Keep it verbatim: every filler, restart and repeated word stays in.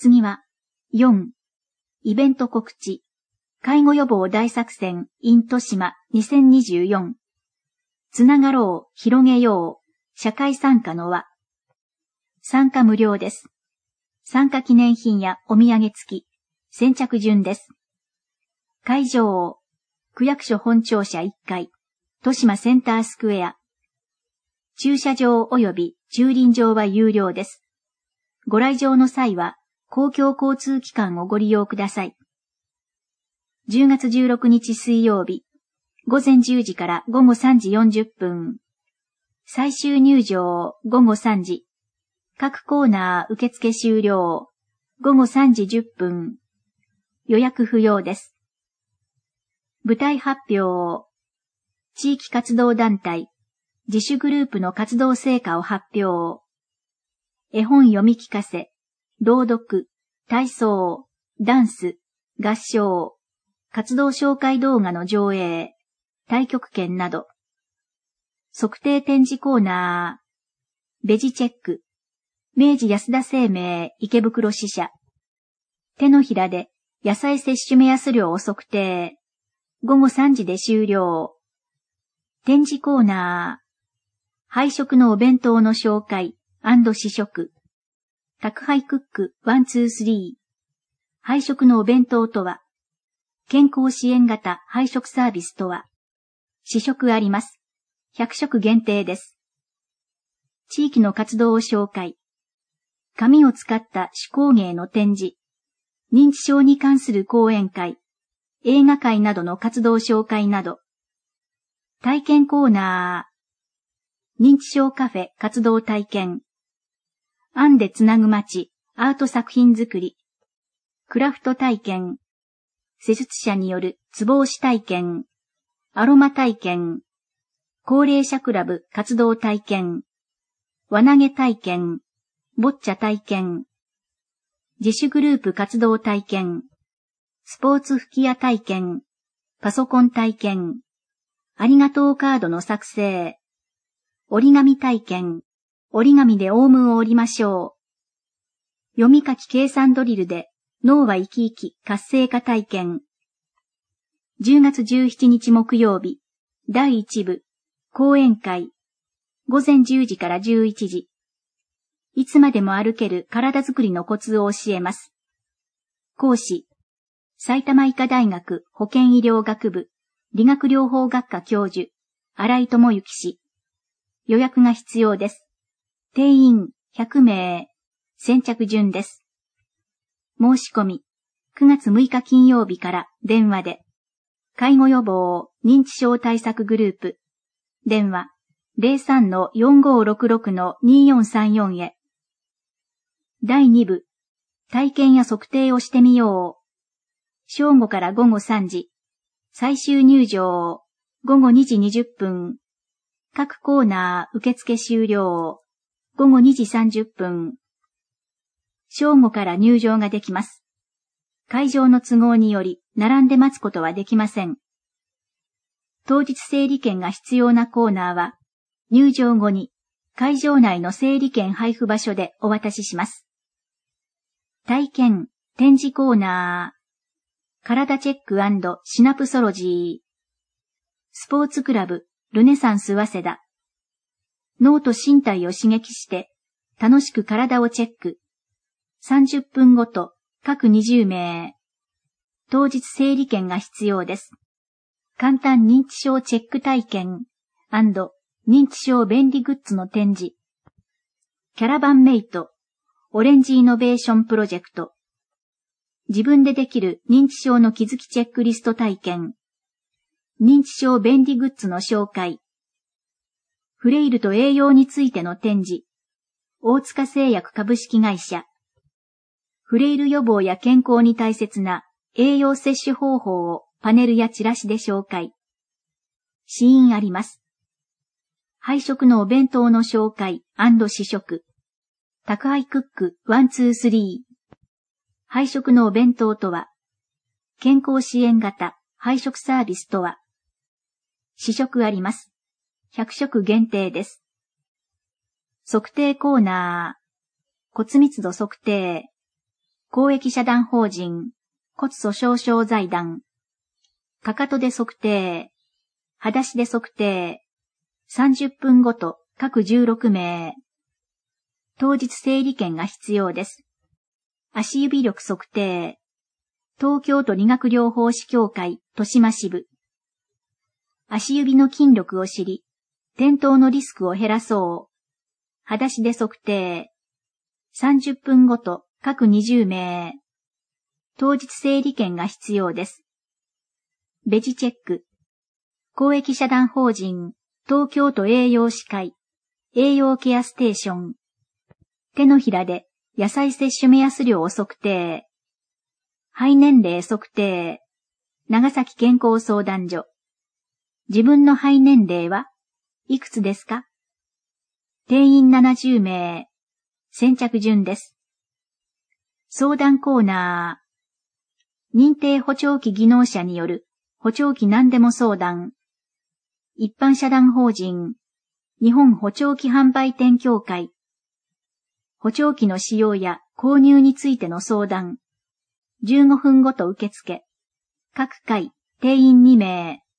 次は、よん、イベント告知、介護予防大作戦 in 豊島にせんにじゅうよん。つながろう、広げよう、社会参加の輪。参加無料です。参加記念品やお土産付き、先着順です。会場、区役所本庁舎いっかい、豊島センタースクエア。駐車場及び駐輪場は有料です。ご来場の際は、公共交通機関をご利用ください。じゅうがつじゅうろくにち水曜日、ごぜんじゅうじからごごさんじよんじゅっぷん。最終入場ごごさんじ。各コーナー受付終了。ごごさんじじゅっぷん。予約不要です。舞台発表。地域活動団体、自主グループの活動成果を発表。絵本読み聞かせ、朗読、体操、ダンス、合唱、活動紹介動画の上映、太極拳など。測定展示コーナー。ベジチェック。明治安田生命池袋支社。手のひらで野菜摂取目安量を測定。ごごさんじで終了。展示コーナー。配食のお弁当の紹介&試食。宅配クックいちにさん。配食のお弁当とは、健康支援型配食サービスとは、試食あります。ひゃくしょく限定です。地域の活動を紹介。紙を使った手工芸の展示。認知症に関する講演会、映画会などの活動紹介など。体験コーナー。認知症カフェ活動体験。案でつなぐ街、アート作品作り。クラフト体験。施術者によるつぼ押し体験。アロマ体験。高齢者クラブ活動体験。輪投げ体験。ボッチャ体験。自主グループ活動体験。スポーツ吹き矢体験。パソコン体験。ありがとうカードの作成。折り紙体験。折り紙でオウムを折りましょう。読み書き計算ドリルで脳は生き生き活性化体験。じゅうがつじゅうしちにち木曜日、だいいち部、講演会。ごぜんじゅうじからじゅういちじ。いつまでも歩ける体づくりのコツを教えます。講師、埼玉医科大学保健医療学部理学療法学科教授、新井智之氏。予約が必要です。定員ひゃくめい、先着順です。申し込み、くがつむいか金曜日から電話で、介護予防認知症対策グループ、電話 ゼロさんのよんごろくろくのによんさんよん へ。だいに部、体験や測定をしてみよう。正午からごごさんじ、最終入場、ごごにじにじゅっぷん。各コーナー受付終了、ごごにじさんじゅっぷん。正午から入場ができます。会場の都合により、並んで待つことはできません。当日整理券が必要なコーナーは、入場後に会場内の整理券配布場所でお渡しします。体験、展示コーナー、体チェック&シナプソロジー、スポーツクラブ、ルネサンス早稲田、脳と身体を刺激して楽しく体をチェック、さんじゅっぷんごと各にじゅうめい、当日整理券が必要です。簡単認知症チェック体験&認知症便利グッズの展示。キャラバンメイト、オレンジイノベーションプロジェクト。自分でできる認知症の気づきチェックリスト体験。認知症便利グッズの紹介。フレイルと栄養についての展示。大塚製薬株式会社。フレイル予防や健康に大切な栄養摂取方法をパネルやチラシで紹介。試飲あります。配食のお弁当の紹介&試食。宅配クックいちにさん。配食のお弁当とは、健康支援型配食サービスとは、試食あります。ひゃくしょく限定です。測定コーナー、骨密度測定、 公益社団法人、骨粗鬆症財団。かかとで測定。裸足で測定。さんじゅっぷんごと各じゅうろくめい。当日整理券が必要です。足指力測定。東京都理学療法士協会豊島支部。足指の筋力を知り、転倒のリスクを減らそう。裸足で測定。さんじゅっぷんごと各にじゅうめい。当日整理券が必要です。ベジチェック。公益社団法人、東京都栄養士会、栄養ケアステーション。手のひらで野菜摂取目安量を測定。肺年齢測定。長崎健康相談所。自分の肺年齢はいくつですか？定員ななじゅうめい。先着順です。相談コーナー。認定補聴器技能者による補聴器何でも相談。一般社団法人、日本補聴器販売店協会。補聴器の使用や購入についての相談。じゅうごふんごと受付。各回、定員にめい。